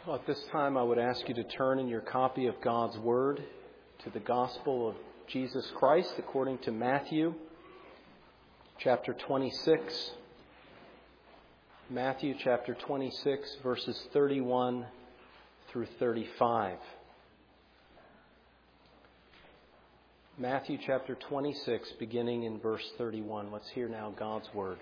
Well, at this time, I would ask you to turn in your copy of God's Word to the Gospel of Jesus Christ according to Matthew, chapter 26. Matthew chapter 26, verses 31 through 35. Matthew chapter 26, beginning in verse 31. Let's hear now God's Word.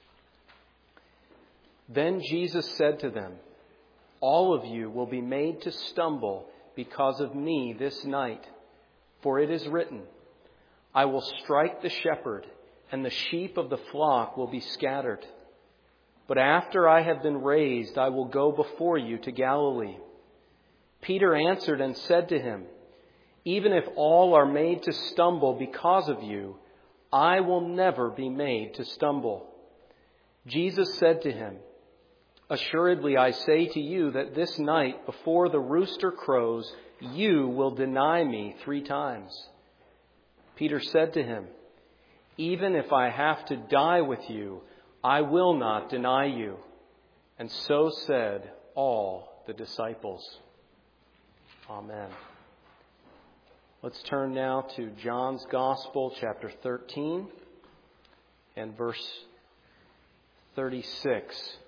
Then Jesus said to them, "All of you will be made to stumble because of me this night. For it is written, I will strike the shepherd, and the sheep of the flock will be scattered. But after I have been raised, I will go before you to Galilee." Peter answered and said to him, "Even if all are made to stumble because of you, I will never be made to stumble." Jesus said to him, "Assuredly, I say to you that this night before the rooster crows, you will deny me 3 times. Peter said to him, "Even if I have to die with you, I will not deny you." And so said all the disciples. Amen. Let's turn now to John's Gospel, chapter 13, and verse 36.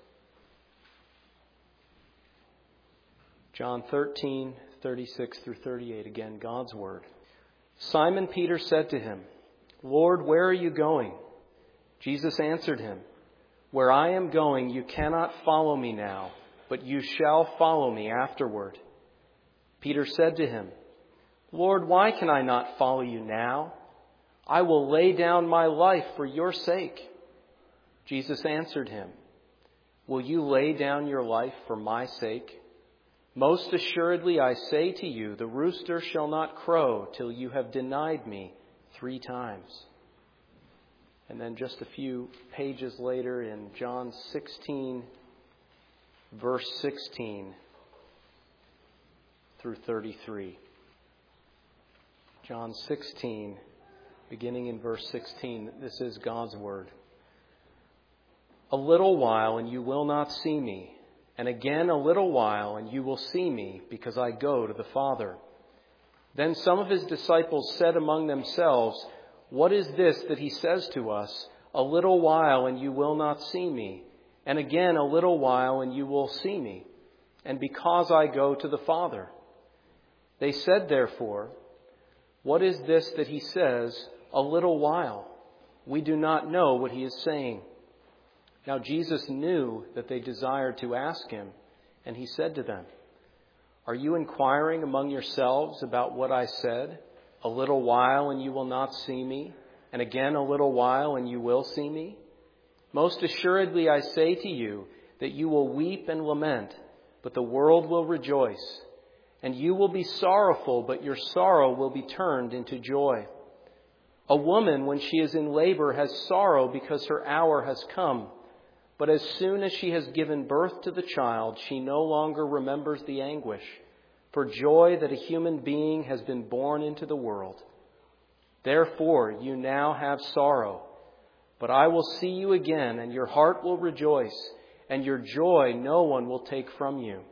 John 13, 36 through 38. Again, God's Word. Simon Peter said to him, "Lord, where are you going?" Jesus answered him, "Where I am going, you cannot follow me now, but you shall follow me afterward." Peter said to him, "Lord, why can I not follow you now? I will lay down my life for your sake." Jesus answered him, "Will you lay down your life for my sake? Most assuredly, I say to you, the rooster shall not crow till you have denied me 3 times. And then just a few pages later in John 16, verse 16 through 33. John 16, beginning in verse 16, this is God's Word. "A little while and you will not see me. And again a little while, and you will see me, because I go to the Father." Then some of his disciples said among themselves, "What is this that he says to us? A little while, and you will not see me. And again a little while, and you will see me. And because I go to the Father." They said, therefore, "What is this that he says, a little while? We do not know what he is saying." Now Jesus knew that they desired to ask him, and he said to them, "Are you inquiring among yourselves about what I said? A little while and you will not see me, and again a little while and you will see me? Most assuredly I say to you that you will weep and lament, but the world will rejoice. And you will be sorrowful, but your sorrow will be turned into joy. A woman, when she is in labor, has sorrow because her hour has come. But as soon as she has given birth to the child, she no longer remembers the anguish for joy that a human being has been born into the world. Therefore, you now have sorrow, but I will see you again, and your heart will rejoice, and your joy no one will take from you.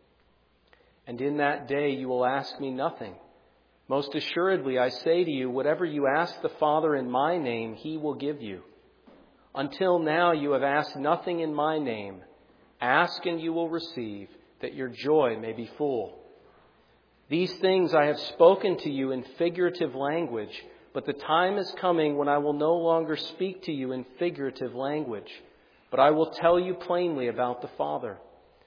And in that day you will ask me nothing. Most assuredly, I say to you, whatever you ask the Father in my name, he will give you. Until now you have asked nothing in my name. Ask and you will receive, that your joy may be full. These things I have spoken to you in figurative language, but the time is coming when I will no longer speak to you in figurative language, but I will tell you plainly about the Father.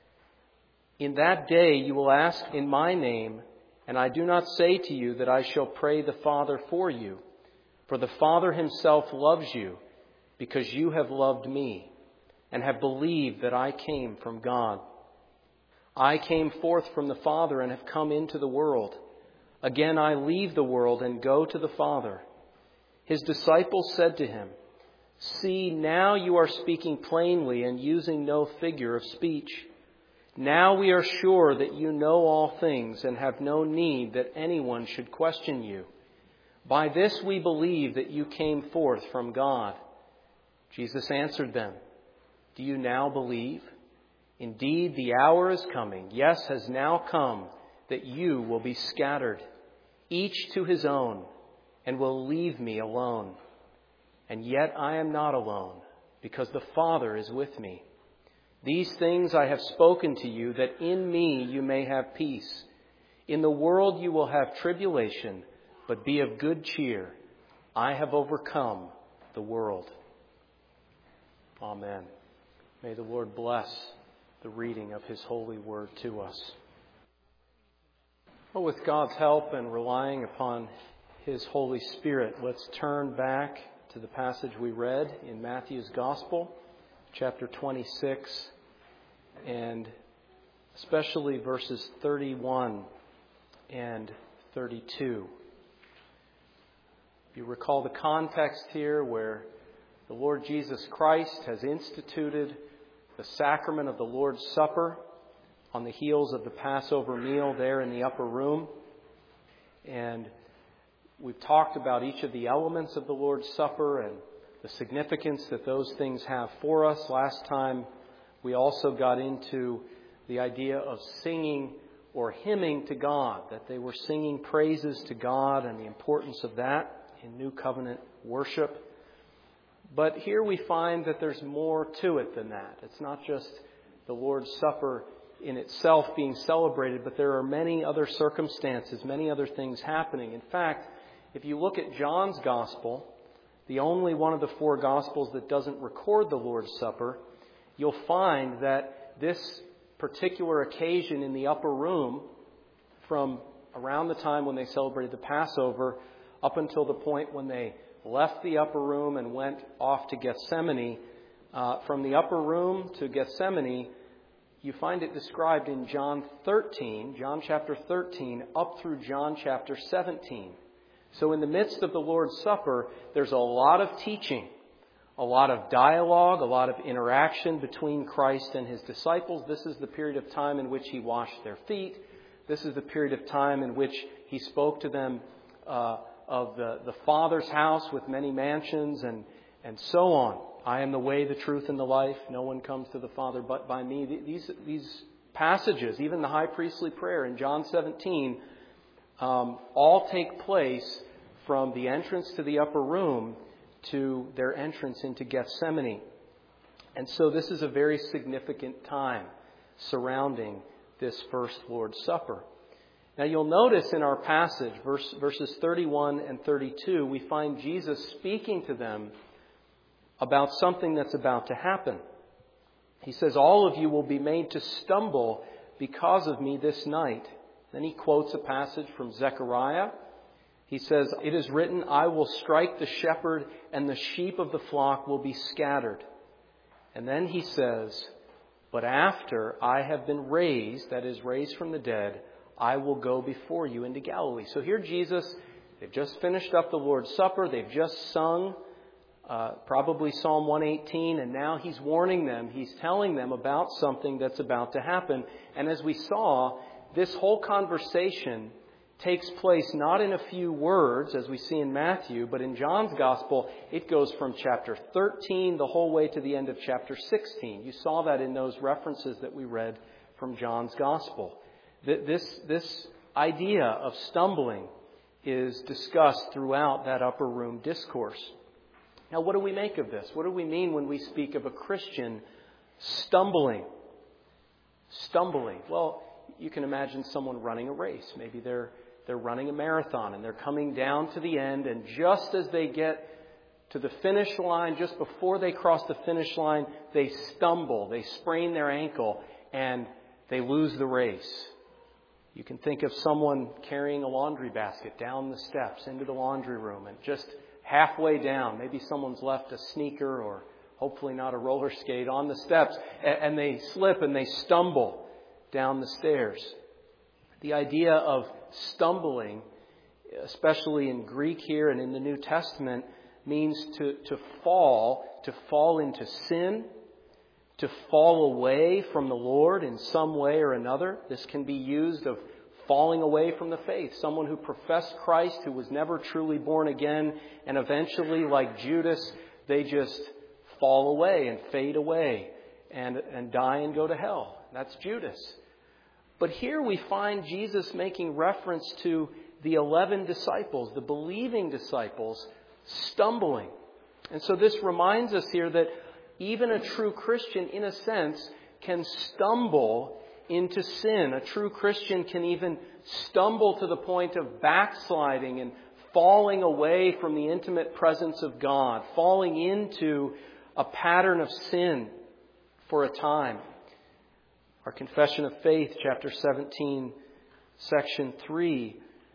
In that day you will ask in my name, and I do not say to you that I shall pray the Father for you, for the Father himself loves you, because you have loved me and have believed that I came from God. I came forth from the Father and have come into the world. Again I leave the world and go to the Father." His disciples said to him, "See, now you are speaking plainly and using no figure of speech. Now we are sure that you know all things and have no need that anyone should question you. By this we believe that you came forth from God." Jesus answered them, "Do you now believe? Indeed, the hour is coming, yes, has now come, that you will be scattered, each to his own, and will leave me alone. And yet I am not alone, because the Father is with me. These things I have spoken to you, that in me you may have peace. In the world you will have tribulation, but be of good cheer. I have overcome the world. Amen. May the Lord bless the reading of his holy word to us. Well, with God's help and relying upon his Holy Spirit, let's turn back to the passage we read in Matthew's Gospel, chapter 26, and especially verses 31 and 32. If you recall the context here, where the Lord Jesus Christ has instituted the sacrament of the Lord's Supper on the heels of the Passover meal there in the upper room. And we've talked about each of the elements of the Lord's Supper and the significance that those things have for us. Last time we also got into the idea of singing or hymning to God, that they were singing praises to God and the importance of that in New Covenant worship. But here we find that there's more to it than that. It's not just the Lord's Supper in itself being celebrated, but there are many other circumstances, many other things happening. In fact, if you look at John's Gospel, the only one of the four Gospels that doesn't record the Lord's Supper, you'll find that this particular occasion in the upper room, from around the time when they celebrated the Passover up until the point when they left the upper room and went off to Gethsemane, from the upper room to Gethsemane, you find it described in John chapter 13, up through John chapter 17. So in the midst of the Lord's Supper, there's a lot of teaching, a lot of dialogue, a lot of interaction between Christ and his disciples. This is the period of time in which he washed their feet. This is the period of time in which he spoke to them of the Father's house with many mansions and so on. I am the way, the truth, and the life. No one comes to the Father but by me. These passages, even the high priestly prayer in John 17, all take place from the entrance to the upper room to their entrance into Gethsemane. And so this is a very significant time surrounding this first Lord's Supper. Now you'll notice in our passage, verses 31 and 32, we find Jesus speaking to them about something that's about to happen. He says, all of you will be made to stumble because of me this night. Then he quotes a passage from Zechariah. He says, it is written, I will strike the shepherd and the sheep of the flock will be scattered. And then he says, but after I have been raised, that is raised from the dead, I will go before you into Galilee. So here Jesus, they've just finished up the Lord's Supper. They've just sung probably Psalm 118, and now he's warning them. He's telling them about something that's about to happen. And as we saw, this whole conversation takes place not in a few words, as we see in Matthew, but in John's Gospel, it goes from chapter 13 the whole way to the end of chapter 16. You saw that in those references that we read from John's Gospel. This idea of stumbling is discussed throughout that upper room discourse. Now, what do we make of this? What do we mean when we speak of a Christian stumbling? Stumbling. Well, you can imagine someone running a race. Maybe they're running a marathon and they're coming down to the end, and just as they get to the finish line, just before they cross the finish line, they stumble, they sprain their ankle, and they lose the race. You can think of someone carrying a laundry basket down the steps into the laundry room, and just halfway down, maybe someone's left a sneaker or hopefully not a roller skate on the steps, and they slip and they stumble down the stairs. The idea of stumbling, especially in Greek here and in the New Testament, means to fall into sin, to fall away from the Lord in some way or another. This can be used of falling away from the faith. Someone who professed Christ, who was never truly born again, and eventually, like Judas, they just fall away and fade away. and die and go to hell. That's Judas. But here we find Jesus making reference to the 11 disciples, the believing disciples, stumbling. And so this reminds us here that even a true Christian, in a sense, can stumble into sin. A true Christian can even stumble to the point of backsliding and falling away from the intimate presence of God, falling into a pattern of sin for a time. Our Confession of Faith, chapter 17, section 3,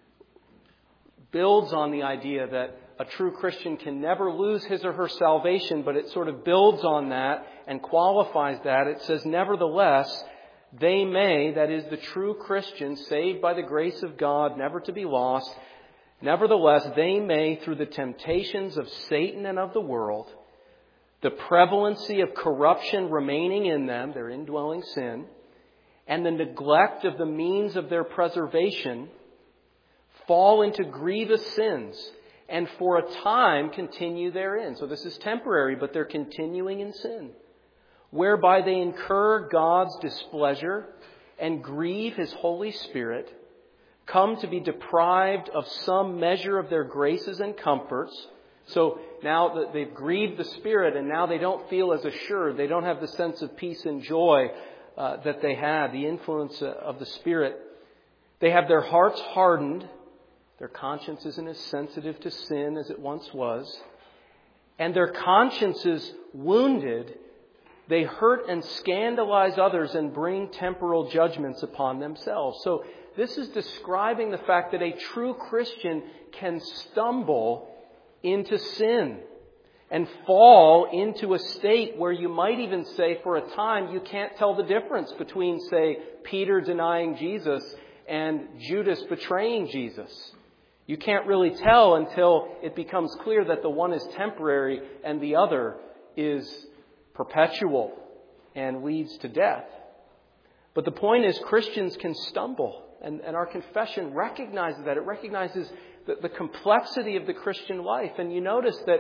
builds on the idea that a true Christian can never lose his or her salvation, but it sort of builds on that and qualifies that. It says, nevertheless, they may, that is the true Christian, saved by the grace of God, never to be lost, nevertheless, they may, through the temptations of Satan and of the world, the prevalency of corruption remaining in them, their indwelling sin, and the neglect of the means of their preservation, fall into grievous sins, and for a time continue therein. So this is temporary, but they're continuing in sin, whereby they incur God's displeasure and grieve His Holy Spirit, come to be deprived of some measure of their graces and comforts. So now that they've grieved the Spirit and now they don't feel as assured, they don't have the sense of peace and joy that they had, the influence of the Spirit. They have their hearts hardened. Their conscience isn't as sensitive to sin as it once was. And their consciences wounded, they hurt and scandalize others and bring temporal judgments upon themselves. So this is describing the fact that a true Christian can stumble into sin and fall into a state where you might even say for a time you can't tell the difference between, say, Peter denying Jesus and Judas betraying Jesus. You can't really tell until it becomes clear that the one is temporary and the other is perpetual and leads to death. But the point is, Christians can stumble. And our confession recognizes that. It recognizes the complexity of the Christian life. And you notice that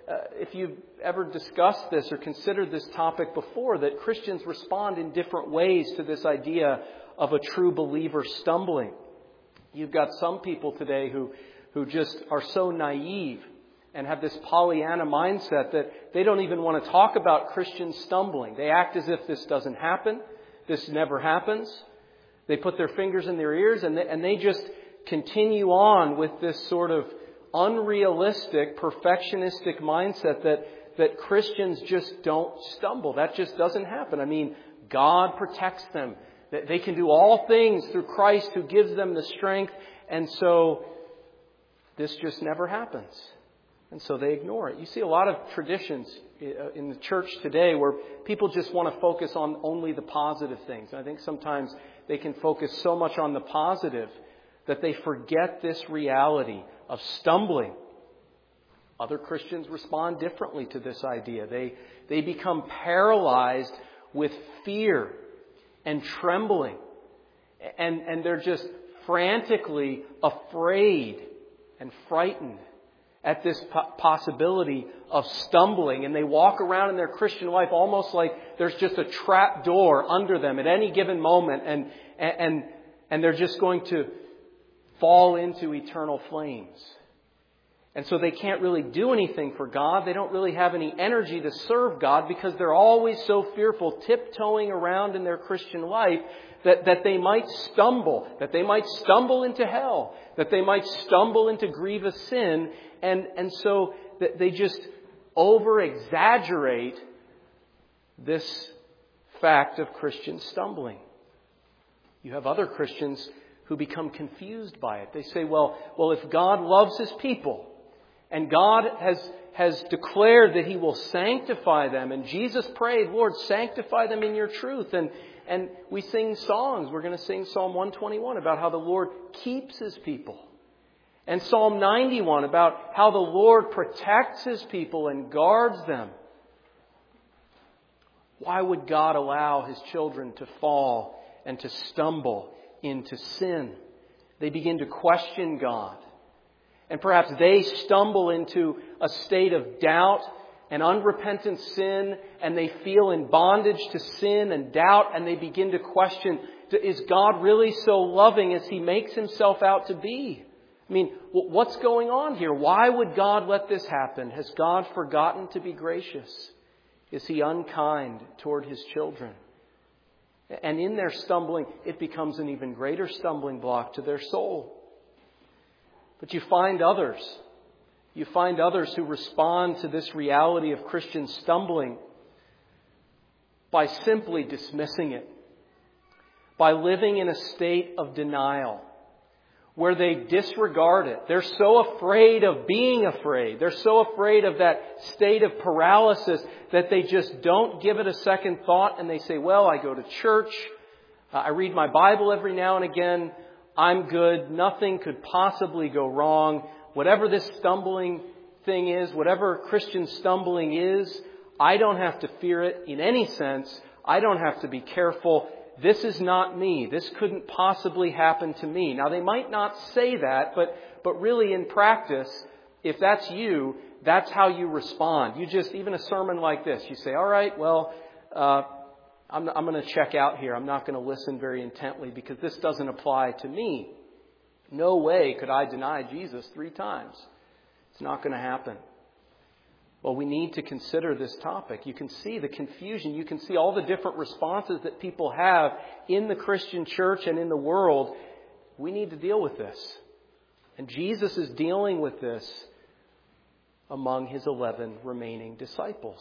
if you've ever discussed this or considered this topic before, that Christians respond in different ways to this idea of a true believer stumbling. You've got some people today who just are so naive and have this Pollyanna mindset that they don't even want to talk about Christians stumbling. They act as if this doesn't happen. This never happens. They put their fingers in their ears and they just continue on with this sort of unrealistic, perfectionistic mindset that Christians just don't stumble. That just doesn't happen. I mean, God protects them. They can do all things through Christ who gives them the strength. And so this just never happens. And so they ignore it. You see a lot of traditions in the church today where people just want to focus on only the positive things. And I think sometimes they can focus so much on the positive that they forget this reality of stumbling. Other Christians respond differently to this idea. They become paralyzed with fear and trembling. And they're just frantically afraid and frightened at this possibility of stumbling. And they walk around in their Christian life almost like there's just a trap door under them at any given moment. And they're just going to fall into eternal flames. And so they can't really do anything for God. They don't really have any energy to serve God because they're always so fearful, tiptoeing around in their Christian life that they might stumble into hell, that they might stumble into grievous sin. And so they just over-exaggerate this fact of Christian stumbling. You have other Christians who become confused by it. They say, well, if God loves His people, and God has declared that He will sanctify them. And Jesus prayed, Lord, sanctify them in your truth. And we sing songs. We're going to sing Psalm 121 about how the Lord keeps His people. And Psalm 91 about how the Lord protects His people and guards them. Why would God allow His children to fall and to stumble into sin? They begin to question God. And perhaps they stumble into a state of doubt and unrepentant sin, and they feel in bondage to sin and doubt, and they begin to question, is God really so loving as He makes Himself out to be? I mean, what's going on here? Why would God let this happen? Has God forgotten to be gracious? Is He unkind toward His children? And in their stumbling, it becomes an even greater stumbling block to their soul. But you find others. You find others who respond to this reality of Christian stumbling by simply dismissing it, by living in a state of denial, where they disregard it. They're so afraid of being afraid. They're so afraid of that state of paralysis that they just don't give it a second thought, and they say, well, I go to church, I read my Bible every now and again, I'm good, nothing could possibly go wrong. Whatever this stumbling thing is, whatever Christian stumbling is, I don't have to fear it in any sense. I don't have to be careful. This is not me. This couldn't possibly happen to me. Now, they might not say that, but really in practice, if that's you, that's how you respond. You just, even a sermon like this, you say, all right, well, I'm going to check out here. I'm not going to listen very intently because this doesn't apply to me. No way could I deny Jesus 3 times. It's not going to happen. Well, we need to consider this topic. You can see the confusion. You can see all the different responses that people have in the Christian church and in the world. We need to deal with this. And Jesus is dealing with this among His 11 remaining disciples.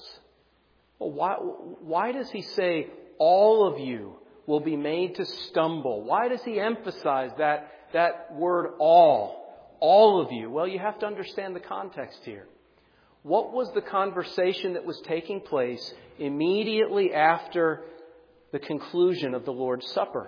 Well, why does He say all of you will be made to stumble? Why does He emphasize that word all of you? Well, you have to understand the context here. What was the conversation that was taking place immediately after the conclusion of the Lord's Supper?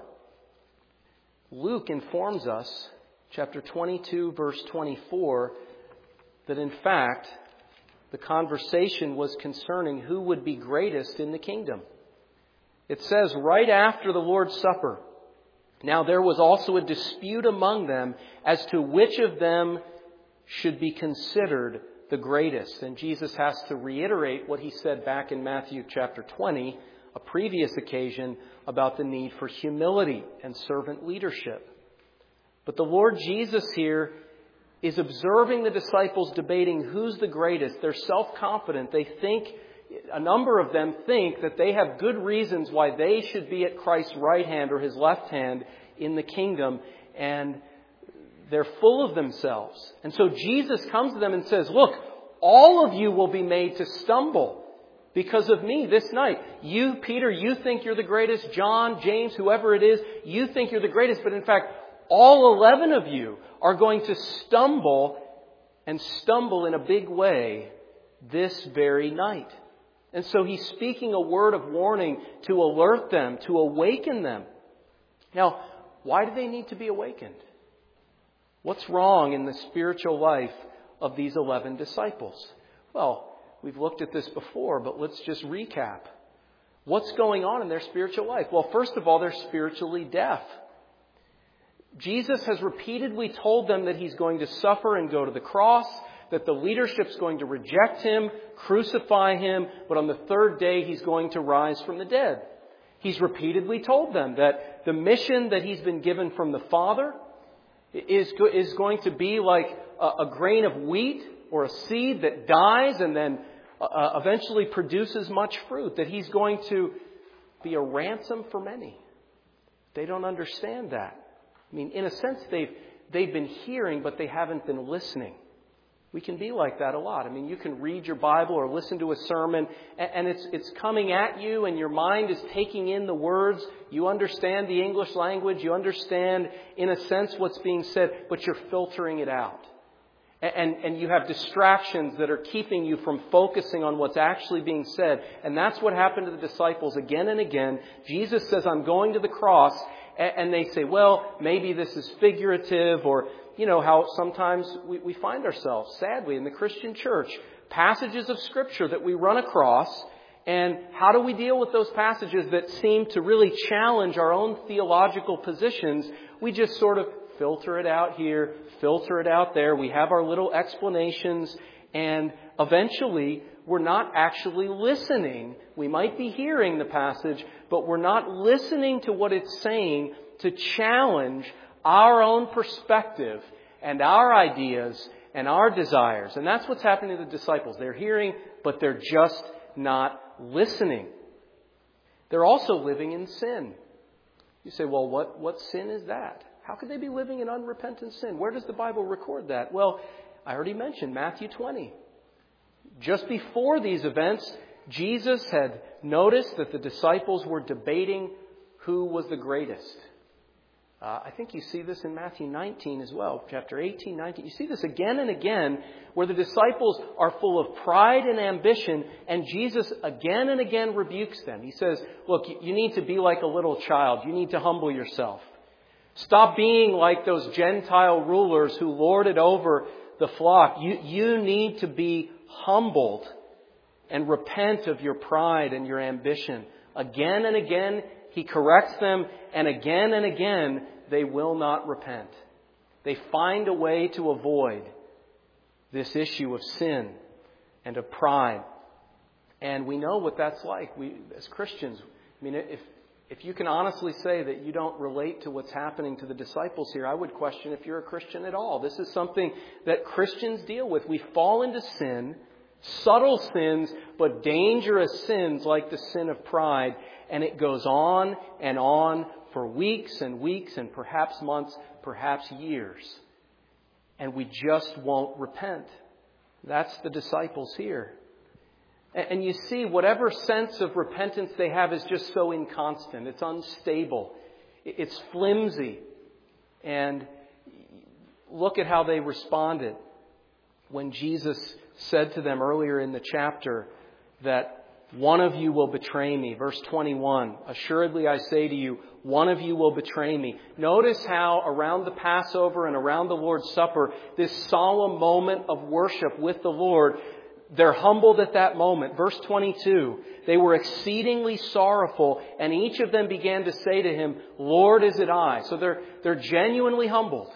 Luke informs us, chapter 22, verse 24, that in fact, the conversation was concerning who would be greatest in the kingdom. It says right after the Lord's Supper, now there was also a dispute among them as to which of them should be considered the greatest. And Jesus has to reiterate what He said back in Matthew chapter 20, a previous occasion, about the need for humility and servant leadership. But the Lord Jesus here is observing the disciples debating who's the greatest. They're self-confident. A number of them think that they have good reasons why they should be at Christ's right hand or His left hand in the kingdom. And they're full of themselves. And so Jesus comes to them and says, look, all of you will be made to stumble because of me this night. You, Peter, you think you're the greatest. John, James, whoever it is, you think you're the greatest. But in fact, all 11 of you are going to stumble and stumble in a big way this very night. And so He's speaking a word of warning to alert them, to awaken them. Now, why do they need to be awakened? What's wrong in the spiritual life of these 11 disciples? Well, we've looked at this before, but let's just recap. What's going on in their spiritual life? Well, first of all, they're spiritually deaf. Jesus has repeatedly told them that He's going to suffer and go to the cross, that the leadership's going to reject Him, crucify Him, but on the 3rd day He's going to rise from the dead. He's repeatedly told them that the mission that He's been given from the Father is going to be like a grain of wheat or a seed that dies and then eventually produces much fruit, that He's going to be a ransom for many. They don't understand that. I mean, in a sense, they've been hearing, but they haven't been listening. We can be like that a lot. I mean, you can read your Bible or listen to a sermon, and it's coming at you, and your mind is taking in the words. You understand the English language. You understand, in a sense, what's being said, but you're filtering it out. And you have distractions that are keeping you from focusing on what's actually being said. And that's what happened to the disciples again and again. Jesus says, I'm going to the cross. And they say, well, maybe this is figurative, or, you know, how sometimes we find ourselves, sadly, in the Christian church, passages of Scripture that we run across. And how do we deal with those passages that seem to really challenge our own theological positions? We just sort of filter it out here, filter it out there. We have our little explanations, and eventually we're not actually listening. We might be hearing the passage, but we're not listening to what it's saying to challenge our own perspective and our ideas and our desires. And that's what's happening to the disciples. They're hearing, but they're just not listening. They're also living in sin. You say, well, what sin is that? How could they be living in unrepentant sin? Where does the Bible record that? Well, I already mentioned Matthew 20. Just before these events, Jesus had noticed that the disciples were debating who was the greatest. I think you see this in Matthew 19 as well, chapter 18, 19. You see this again and again where the disciples are full of pride and ambition, and Jesus again and again rebukes them. He says, look, you need to be like a little child. You need to humble yourself. Stop being like those Gentile rulers who lorded over the flock. You need to be humbled and repent of your pride and your ambition. Again and again, He corrects them, and again, they will not repent. They find a way to avoid this issue of sin and of pride. And we know what that's like. We, as Christians, I mean, if you can honestly say that you don't relate to what's happening to the disciples here, I would question if you're a Christian at all. This is something that Christians deal with. We fall into sin, subtle sins, but dangerous sins like the sin of pride. And it goes on for weeks and weeks and perhaps months, perhaps years. And we just won't repent. That's the disciples here. And you see, whatever sense of repentance they have is just so inconstant. It's unstable. It's flimsy. And look at how they responded when Jesus said to them earlier in the chapter that one of you will betray me. Verse 21, assuredly I say to you, one of you will betray me. Notice how around the Passover and around the Lord's Supper, this solemn moment of worship with the Lord, they're humbled at that moment. Verse 22, they were exceedingly sorrowful, and each of them began to say to him, Lord, is it I? So they're genuinely humbled.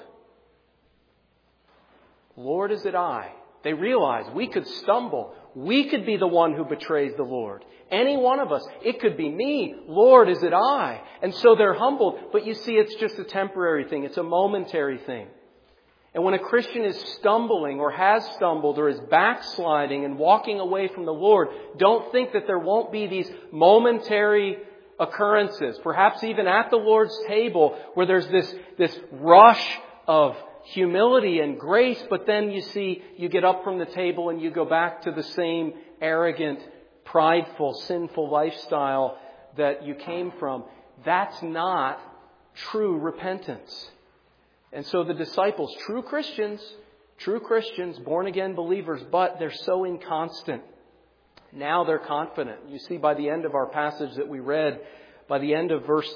Lord, is it I? They realize we could stumble. We could be the one who betrays the Lord. Any one of us. It could be me. Lord, is it I? And so they're humbled. But you see, it's just a temporary thing. It's a momentary thing. And when a Christian is stumbling or has stumbled or is backsliding and walking away from the Lord, don't think that there won't be these momentary occurrences, perhaps even at the Lord's table, where there's this rush of humility and grace, but then you see, you get up from the table and you go back to the same arrogant, prideful, sinful lifestyle that you came from. That's not true repentance. And so the disciples, true Christians, born again believers, but they're so inconstant. Now they're confident. You see, by the end of our passage that we read, by the end of verse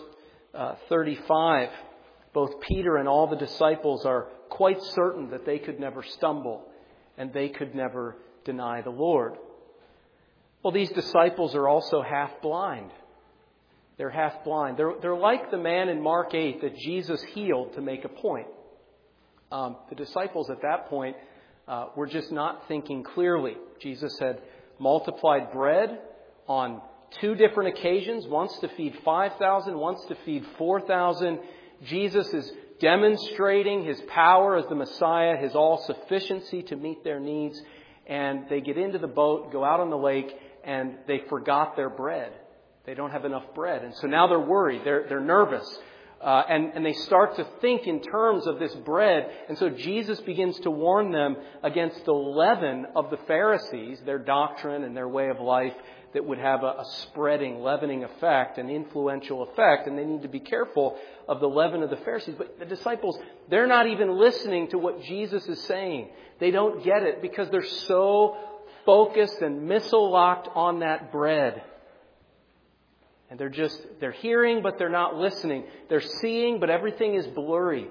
35, both Peter and all the disciples are quite certain that they could never stumble and they could never deny the Lord. Well, these disciples are also half blind. They're half blind. They're like the man in Mark 8 that Jesus healed to make a point. The disciples at that point were just not thinking clearly. Jesus had multiplied bread on 2 different occasions, once to feed 5,000, once to feed 4,000. Jesus is demonstrating His power as the Messiah, His all-sufficiency to meet their needs. And they get into the boat, go out on the lake, and they forgot their bread. They don't have enough bread. And so now they're worried. They're nervous. And they start to think in terms of this bread. And so Jesus begins to warn them against the leaven of the Pharisees, their doctrine and their way of life that would have a spreading, leavening effect, an influential effect. And they need to be careful of the leaven of the Pharisees. But the disciples, they're not even listening to what Jesus is saying. They don't get it because they're so focused and missile-locked on that bread. And they're hearing, but they're not listening. They're seeing, but everything is blurry.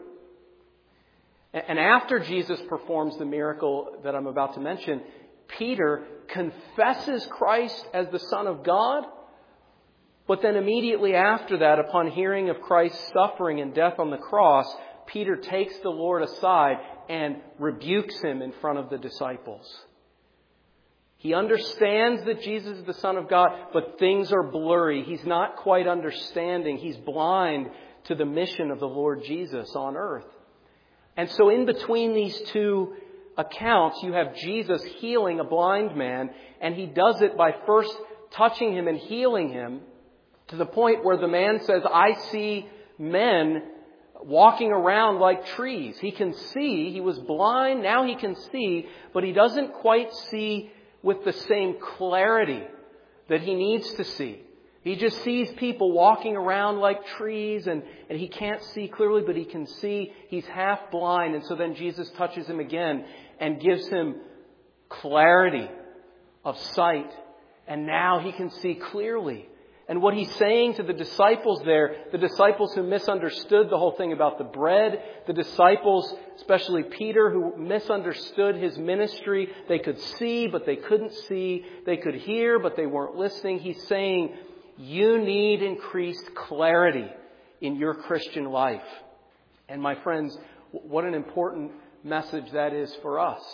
And after Jesus performs the miracle that I'm about to mention, Peter confesses Christ as the Son of God. But then immediately after that, upon hearing of Christ's suffering and death on the cross, Peter takes the Lord aside and rebukes Him in front of the disciples. He understands that Jesus is the Son of God, but things are blurry. He's not quite understanding. He's blind to the mission of the Lord Jesus on earth. And so in between these two accounts, you have Jesus healing a blind man, and He does it by first touching him and healing him to the point where the man says, I see men walking around like trees. He can see. He was blind. Now he can see, but he doesn't quite see with the same clarity that he needs to see. He just sees people walking around like trees, and he can't see clearly, but he can see. He's half blind. And so then Jesus touches him again and gives him clarity of sight. And now he can see clearly. And what He's saying to the disciples there, the disciples who misunderstood the whole thing about the bread, the disciples, especially Peter, who misunderstood His ministry, they could see, but they couldn't see. They could hear, but they weren't listening. He's saying, you need increased clarity in your Christian life. And my friends, what an important message that is for us.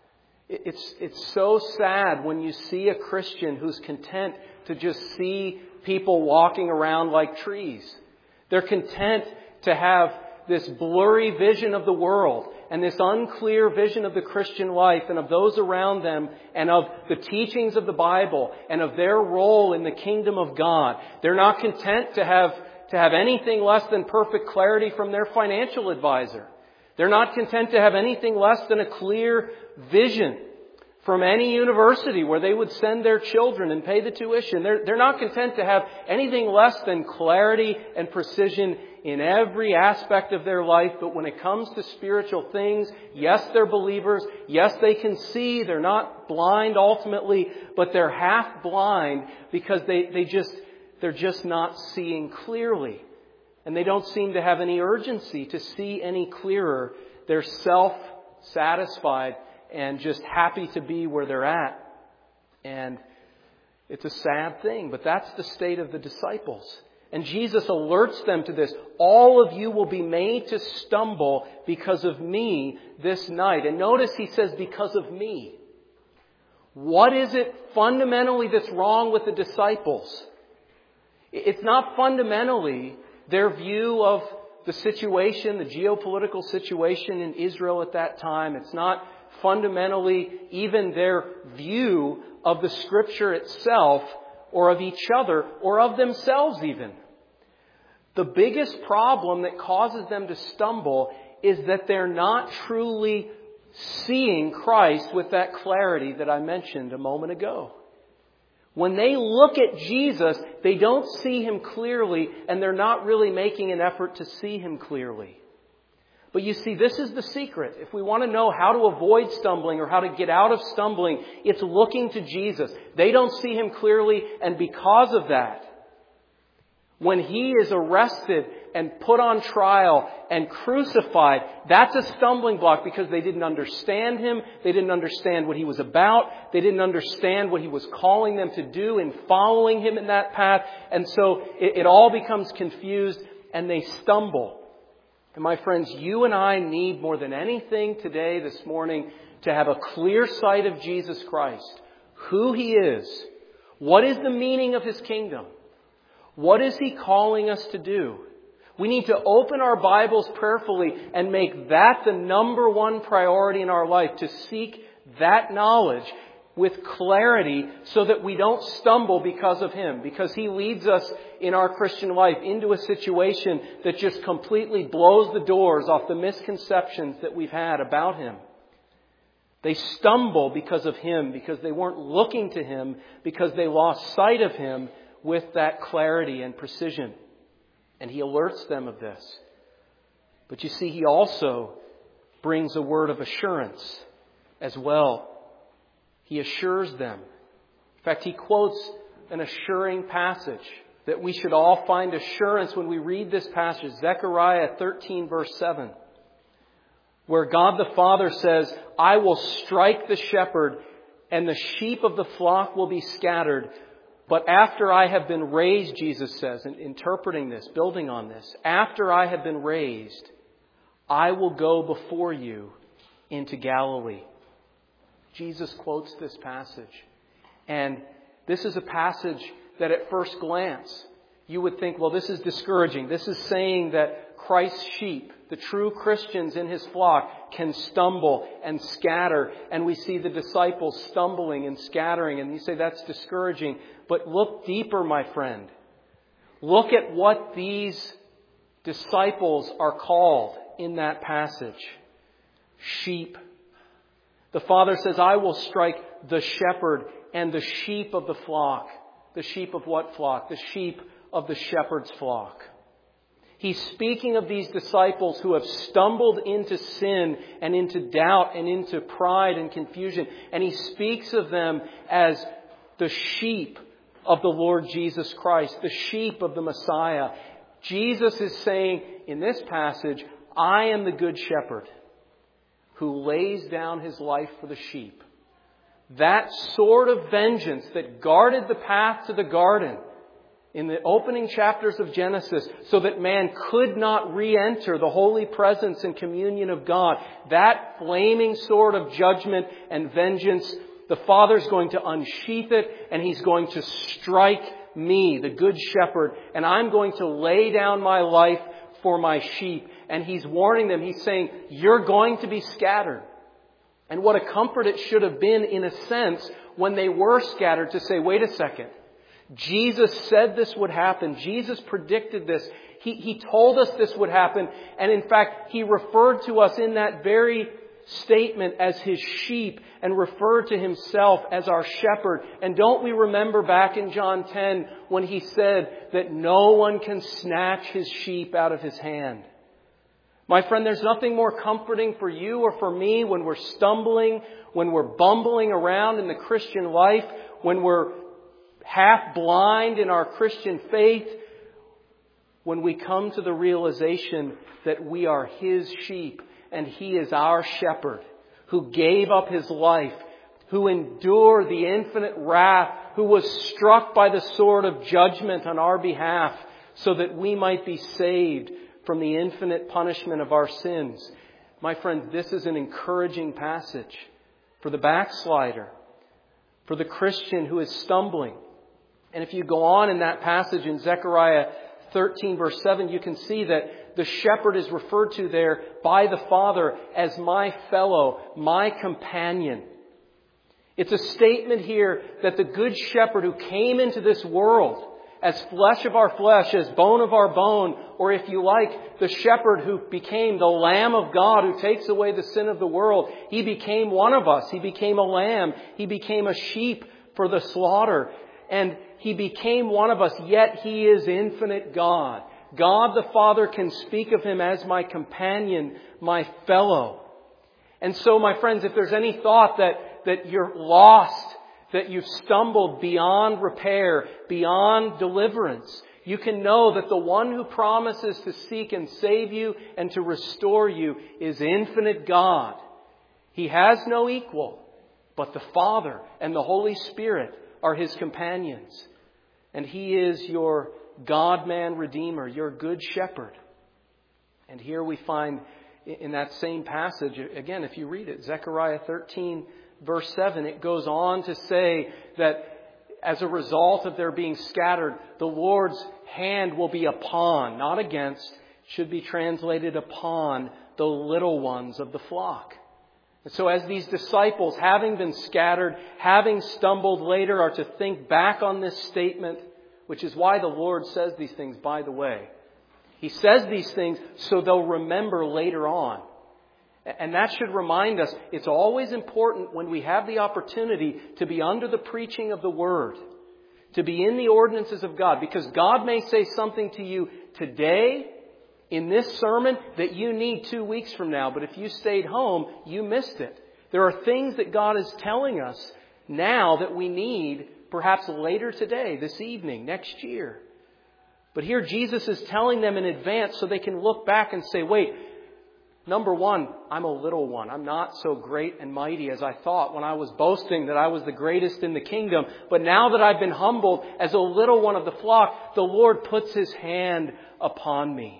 It's so sad when you see a Christian who's content to just see people walking around like trees. They're content to have this blurry vision of the world and this unclear vision of the Christian life and of those around them and of the teachings of the Bible and of their role in the kingdom of God. They're not content to have anything less than perfect clarity from their financial advisor. They're not content to have anything less than a clear vision from any university where they would send their children and pay the tuition. They're not content to have anything less than clarity and precision in every aspect of their life. But when it comes to spiritual things, yes, they're believers. Yes, they can see. They're not blind ultimately, but they're half blind because they're just not seeing clearly. And they don't seem to have any urgency to see any clearer. They're self-satisfied and just happy to be where they're at. And it's a sad thing, but that's the state of the disciples. And Jesus alerts them to this. All of you will be made to stumble because of me this night. And notice He says, because of me. What is it fundamentally that's wrong with the disciples? It's not fundamentally their view of the situation, the geopolitical situation in Israel at that time. It's not fundamentally even their view of the Scripture itself or of each other or of themselves even. The biggest problem that causes them to stumble is that they're not truly seeing Christ with that clarity that I mentioned a moment ago. When they look at Jesus, they don't see Him clearly, and they're not really making an effort to see Him clearly. But you see, this is the secret. If we want to know how to avoid stumbling or how to get out of stumbling, it's looking to Jesus. They don't see Him clearly, and because of that, when He is arrested and put on trial and crucified, that's a stumbling block because they didn't understand Him. They didn't understand what He was about. They didn't understand what He was calling them to do in following Him in that path. And so it all becomes confused and they stumble. And my friends, you and I need more than anything today, this morning, to have a clear sight of Jesus Christ. Who He is. What is the meaning of His kingdom? What is He calling us to do? We need to open our Bibles prayerfully and make that the number one priority in our life, to seek that knowledge with clarity so that we don't stumble because of Him. Because He leads us in our Christian life into a situation that just completely blows the doors off the misconceptions that we've had about Him. They stumble because of Him, because they weren't looking to Him, because they lost sight of Him with that clarity and precision. And He alerts them of this. But you see, He also brings a word of assurance as well. He assures them. In fact, He quotes an assuring passage that we should all find assurance when we read this passage. Zechariah 13 verse 7. Where God the Father says, I will strike the shepherd and the sheep of the flock will be scattered. But after I have been raised, Jesus says, and interpreting this, building on this, after I have been raised, I will go before you into Galilee. Jesus quotes this passage. And this is a passage that at first glance you would think, well, this is discouraging. This is saying that Christ's sheep, the true Christians in His flock, can stumble and scatter. And we see the disciples stumbling and scattering. And you say that's discouraging. But look deeper, my friend. Look at what these disciples are called in that passage. Sheep. The Father says, I will strike the shepherd and the sheep of the flock. The sheep of what flock? The sheep of the shepherd's flock. He's speaking of these disciples who have stumbled into sin and into doubt and into pride and confusion. And He speaks of them as the sheep of the Lord Jesus Christ, the sheep of the Messiah. Jesus is saying in this passage, I am the good shepherd who lays down His life for the sheep. That sword of vengeance that guarded the path to the garden in the opening chapters of Genesis so that man could not re-enter the holy presence and communion of God, that flaming sword of judgment and vengeance, the Father's going to unsheath it and He's going to strike me, the good shepherd, and I'm going to lay down my life for my sheep. And He's warning them. He's saying, you're going to be scattered. And what a comfort it should have been, in a sense, when they were scattered, to say, wait a second. Jesus said this would happen. Jesus predicted this. He told us this would happen. And in fact, He referred to us in that very statement as His sheep and referred to Himself as our shepherd. And don't we remember back in John 10 when He said that no one can snatch His sheep out of His hand? My friend, there's nothing more comforting for you or for me when we're stumbling, when we're bumbling around in the Christian life, when we're half blind in our Christian faith, when we come to the realization that we are His sheep and He is our shepherd who gave up His life, who endured the infinite wrath, who was struck by the sword of judgment on our behalf so that we might be saved from the infinite punishment of our sins. My friend, this is an encouraging passage for the backslider, for the Christian who is stumbling. And if you go on in that passage in Zechariah 13 verse 7, you can see that the shepherd is referred to there by the Father as my fellow, my companion. It's a statement here that the good shepherd who came into this world as flesh of our flesh, as bone of our bone, or if you like, the shepherd who became the Lamb of God who takes away the sin of the world. He became one of us. He became a lamb. He became a sheep for the slaughter. And He became one of us, yet He is infinite God. God the Father can speak of Him as my companion, my fellow. And so, my friends, if there's any thought that you're lost, that you've stumbled beyond repair, beyond deliverance, you can know that the one who promises to seek and save you and to restore you is infinite God. He has no equal, but the Father and the Holy Spirit are His companions. And He is your God-man Redeemer, your good shepherd. And here we find in that same passage, again, if you read it, Zechariah 13 verse 7, it goes on to say that as a result of their being scattered, the Lord's hand will be upon, not against, should be translated upon the little ones of the flock. And so as these disciples, having been scattered, having stumbled later, are to think back on this statement, which is why the Lord says these things, by the way. He says these things so they'll remember later on. And that should remind us, it's always important when we have the opportunity to be under the preaching of the Word, to be in the ordinances of God, because God may say something to you today in this sermon that you need 2 weeks from now, but if you stayed home, you missed it. There are things that God is telling us now that we need perhaps later today, this evening, next year. But here Jesus is telling them in advance so they can look back and say, wait, number one, I'm a little one. I'm not so great and mighty as I thought when I was boasting that I was the greatest in the kingdom. But now that I've been humbled as a little one of the flock, the Lord puts His hand upon me.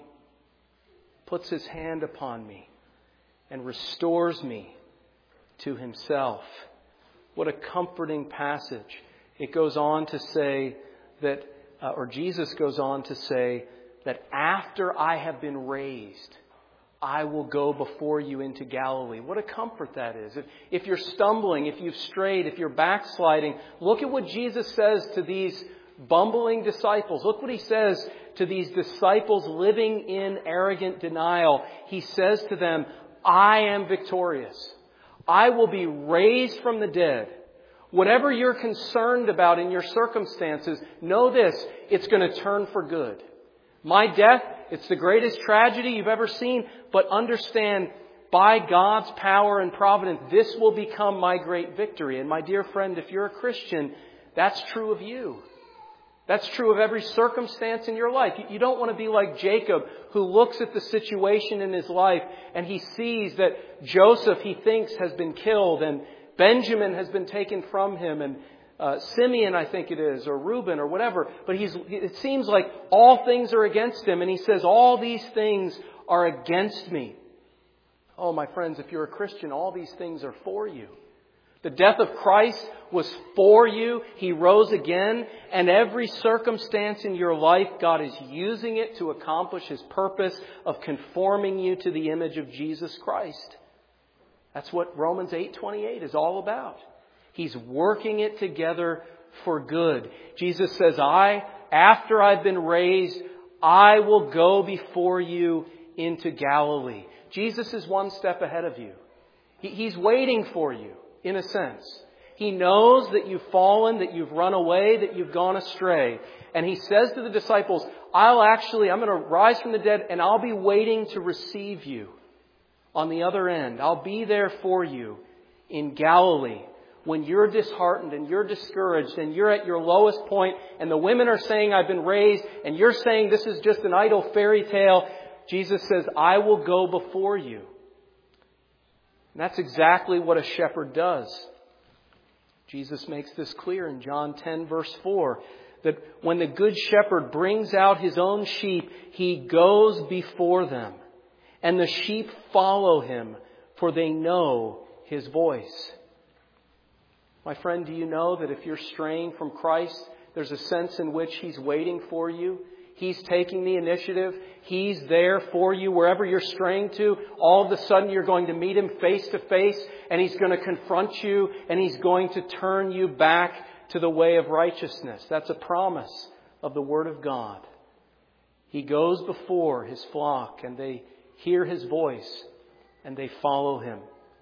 Puts His hand upon me and restores me to Himself. What a comforting passage It goes on to say that, or Jesus goes on to say that after I have been raised, I will go before you into Galilee. What a comfort that is. If you're stumbling, if you've strayed, if you're backsliding, look at what Jesus says to these bumbling disciples. Look what He says to these disciples living in arrogant denial. He says to them, I am victorious. I will be raised from the dead. Whatever you're concerned about in your circumstances, know this, it's going to turn for good. My death, it's the greatest tragedy you've ever seen, but understand, by God's power and providence, this will become my great victory. And my dear friend, if you're a Christian, that's true of you. That's true of every circumstance in your life. You don't want to be like Jacob, who looks at the situation in his life and he sees that Joseph, he thinks, has been killed, and Benjamin has been taken from him, and Simeon, I think it is, or Reuben, or whatever. But it seems like all things are against him, and he says, all these things are against me. Oh, my friends, if you're a Christian, all these things are for you. The death of Christ was for you. He rose again. And every circumstance in your life, God is using it to accomplish His purpose of conforming you to the image of Jesus Christ. That's what Romans 8:28 is all about. He's working it together for good. Jesus says, after I've been raised, I will go before you into Galilee. Jesus is one step ahead of you. He's waiting for you, in a sense. He knows that you've fallen, that you've run away, that you've gone astray. And He says to the disciples, I'm going to rise from the dead, and I'll be waiting to receive you on the other end. I'll be there for you in Galilee. When you're disheartened and you're discouraged and you're at your lowest point and the women are saying, I've been raised, and you're saying this is just an idle fairy tale, Jesus says, I will go before you. And that's exactly what a shepherd does. Jesus makes this clear in John 10, verse 4, that when the good shepherd brings out his own sheep, he goes before them, and the sheep follow him, for they know his voice. My friend, do you know that if you're straying from Christ, there's a sense in which He's waiting for you? He's taking the initiative. He's there for you wherever you're straying to. All of a sudden you're going to meet Him face to face, and He's going to confront you, and He's going to turn you back to the way of righteousness. That's a promise of the Word of God. He goes before His flock, and they hear His voice, and they follow Him.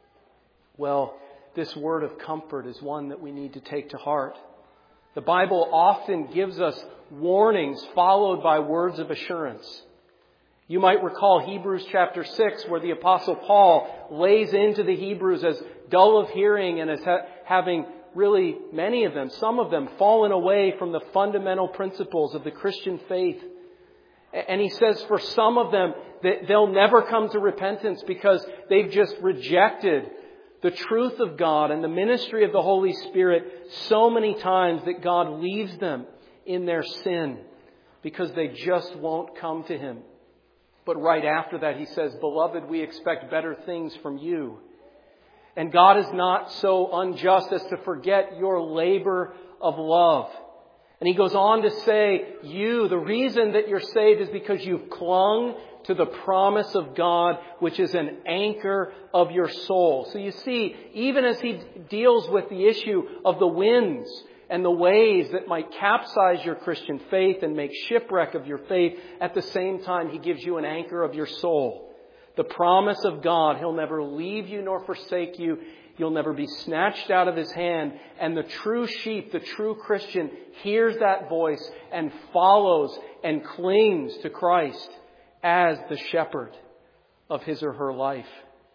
Well, this word of comfort is one that we need to take to heart. The Bible often gives us warnings followed by words of assurance. You might recall Hebrews chapter 6, where the Apostle Paul lays into the Hebrews as dull of hearing and as having really many of them, some of them, fallen away from the fundamental principles of the Christian faith. And he says for some of them that they'll never come to repentance because they've just rejected the truth of God and the ministry of the Holy Spirit so many times that God leaves them in their sin because they just won't come to Him. But right after that, he says, Beloved, we expect better things from you. And God is not so unjust as to forget your labor of love. And he goes on to say, the reason that you're saved is because you've clung to the promise of God, which is an anchor of your soul. So you see, even as he deals with the issue of the winds and the waves that might capsize your Christian faith and make shipwreck of your faith, at the same time, he gives you an anchor of your soul. The promise of God, He'll never leave you nor forsake you. You'll never be snatched out of His hand. And the true sheep, the true Christian, hears that voice and follows and clings to Christ as the shepherd of his or her life.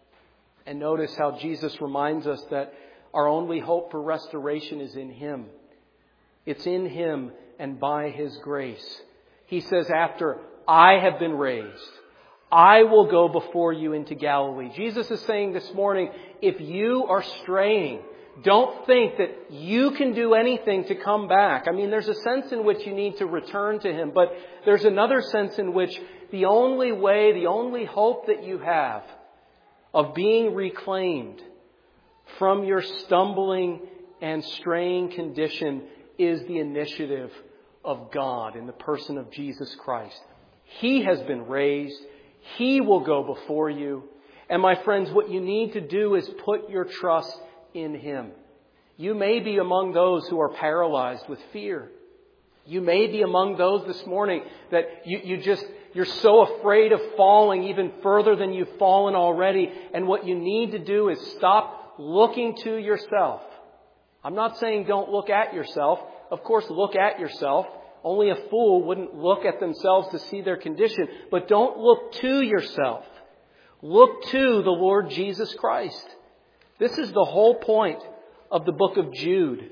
And notice how Jesus reminds us that our only hope for restoration is in Him. It's in Him and by His grace. He says, after I have been raised, I will go before you into Galilee. Jesus is saying this morning, if you are straying, don't think that you can do anything to come back. I mean, there's a sense in which you need to return to Him, but there's another sense in which the only way, the only hope that you have of being reclaimed from your stumbling and straying condition is the initiative of God in the person of Jesus Christ. He has been raised. He will go before you. And my friends, what you need to do is put your trust in Him. You may be among those who are paralyzed with fear. You may be among those this morning that you're so afraid of falling even further than you've fallen already. And what you need to do is stop looking to yourself. I'm not saying don't look at yourself. Of course, look at yourself. Only a fool wouldn't look at themselves to see their condition. But don't look to yourself. Look to the Lord Jesus Christ. This is the whole point of the book of Jude.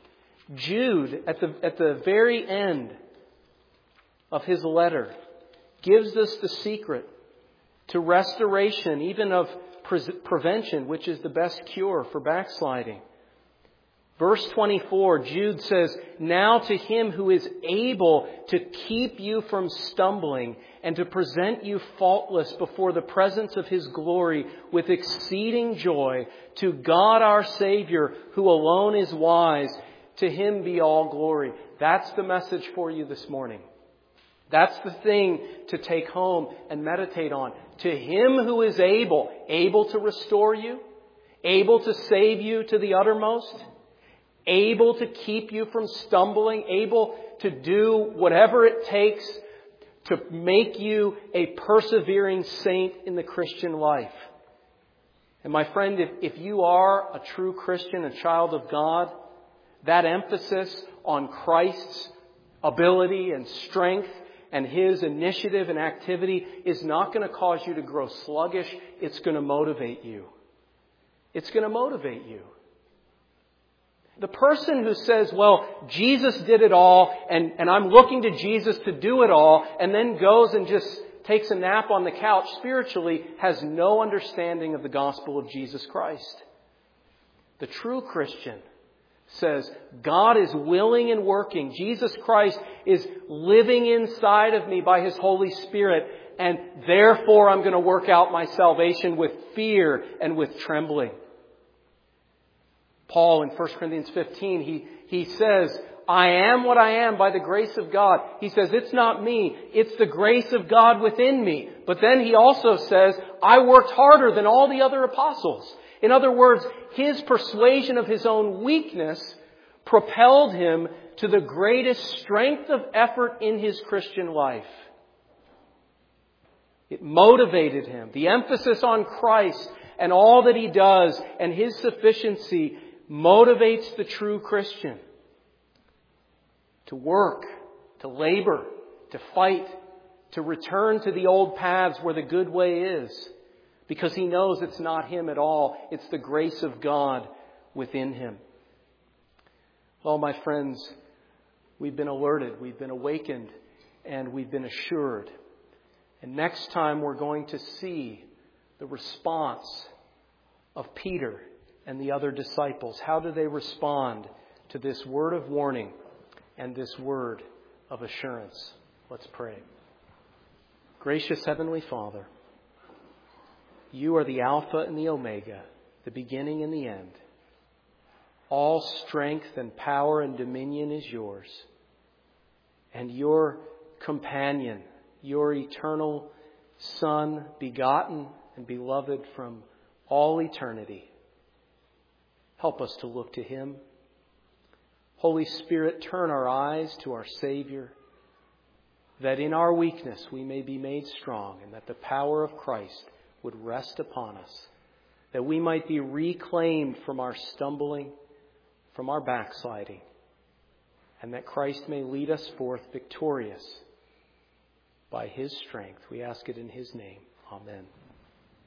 Jude, at the very end of his letter, gives us the secret to restoration, even of prevention, which is the best cure for backsliding. Verse 24, Jude says, "Now to Him who is able to keep you from stumbling and to present you faultless before the presence of His glory with exceeding joy, to God our Savior, who alone is wise, to Him be all glory." That's the message for you this morning. That's the thing to take home and meditate on. To Him who is able to restore you, able to save you to the uttermost, able to keep you from stumbling, able to do whatever it takes to make you a persevering saint in the Christian life. And my friend, if you are a true Christian, a child of God, that emphasis on Christ's ability and strength and His initiative and activity is not going to cause you to grow sluggish. It's going to motivate you. It's going to motivate you. The person who says, well, Jesus did it all, and I'm looking to Jesus to do it all, and then goes and just takes a nap on the couch spiritually, has no understanding of the gospel of Jesus Christ. The true Christian says, God is willing and working. Jesus Christ is living inside of me by His Holy Spirit, and therefore I'm going to work out my salvation with fear and with trembling. Paul in 1 Corinthians 15, he says, I am what I am by the grace of God. He says, it's not me, it's the grace of God within me. But then he also says, I worked harder than all the other apostles. In other words, his persuasion of his own weakness propelled him to the greatest strength of effort in his Christian life. It motivated him. The emphasis on Christ and all that He does and His sufficiency motivates the true Christian to work, to labor, to fight, to return to the old paths where the good way is, because he knows it's not him at all. It's the grace of God within him. Well, my friends, we've been alerted, we've been awakened, and we've been assured. And next time we're going to see the response of Peter and the other disciples. How do they respond to this word of warning and this word of assurance? Let's pray. Gracious Heavenly Father, You are the Alpha and the Omega, the beginning and the end. All strength and power and dominion is Yours. And Your companion, Your eternal Son, begotten and beloved from all eternity. Help us to look to Him. Holy Spirit, turn our eyes to our Savior, that in our weakness we may be made strong, and that the power of Christ would rest upon us, that we might be reclaimed from our stumbling, from our backsliding, and that Christ may lead us forth victorious by His strength. We ask it in His name. Amen.